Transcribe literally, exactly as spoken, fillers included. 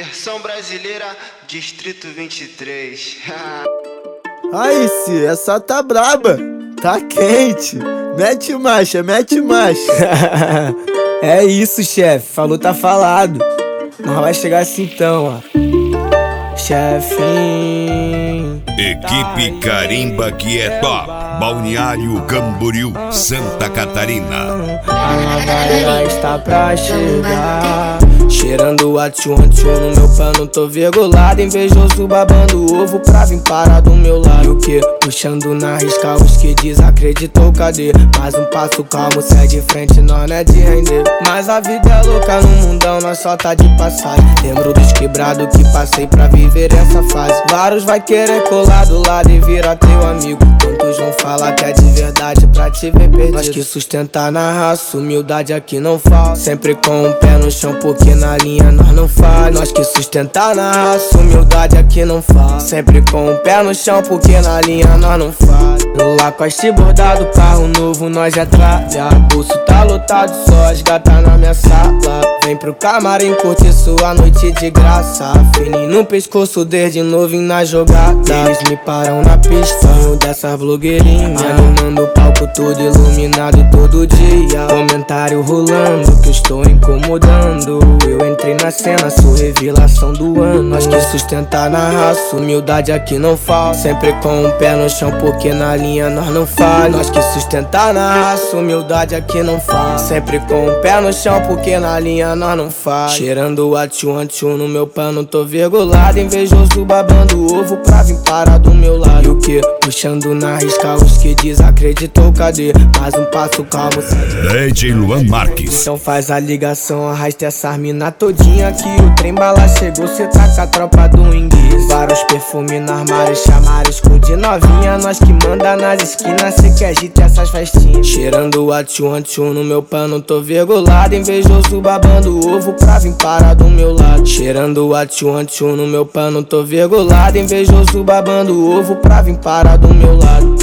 Versão brasileira, Distrito vinte e três. Aí, Ci, essa tá braba, tá quente. Mete marcha, mete marcha. É isso, chefe, falou tá falado. Nós vai chegar assim então, ó. Chefinho. Equipe Carimba que é top. Balneário Camboriú, Santa Catarina. A nova era está pra chegar. Cheirando a tchum tchum no meu pano, tô virgulado. Invejoso babando ovo pra vir parar do meu lado. E o que? Puxando na risca os que desacreditou, cadê? Mais um passo calmo, sai de frente, nós não é de render. Mas a vida é louca no mundão, nós só tá de passagem. Lembro dos quebrados que passei pra viver essa fase. Vários vai querer colar do lado e virar teu amigo. Quantos vão falar que é de verdade pra te ver perdido? Nós que sustentar na raça, humildade aqui não falta. Sempre com o pé no chão, porque na linha nós não falha. Nós que sustentar na raça, humildade aqui não falta. Sempre com o pé no chão, porque na linha nós não falha. No Lacoste bordado, carro novo nós já traga. Bolso tá lotado, só as gatas na minha sala. Vem pro camarim curtir sua noite de graça. Fininho no pescoço, desde novinho na jogada. Eles me param na pista, sonho dessas blogueirinhas. Animando o palco todo iluminado todo dia. Comentário rolando que eu estou incomodando. Eu entrei na cena, sou revelação do ano. Nós que sustentar na raça, humildade aqui não falta. Sempre com o pé no chão, porque na linha nós não falha. Nós que sustentar na raça, humildade aqui não falta. Sempre com o pé no chão, porque na linha nós não falha. Cheirando a tchum tchum no meu pano, tô virgulado. Invejoso babando ovo pra vir parar do meu lado. E o que? Puxando na risca os que desacreditou, cadê? Mais um passo calmo, D J Luan Marques. Então faz a ligação, arrasta essa mina todinha que o trem bala chegou, cê tá com a tropa do inglês. Vários perfumes no armário, chamaram escudo de novinha. Nós que manda nas esquinas, cê que agite essas festinhas. Cheirando a tchum tchum no meu pano, tô virgulado. Invejoso babando ovo pra vir parar do meu lado. Cheirando a tchum tchum no meu pano, tô virgulado. Invejoso babando ovo pra vir parar do meu lado.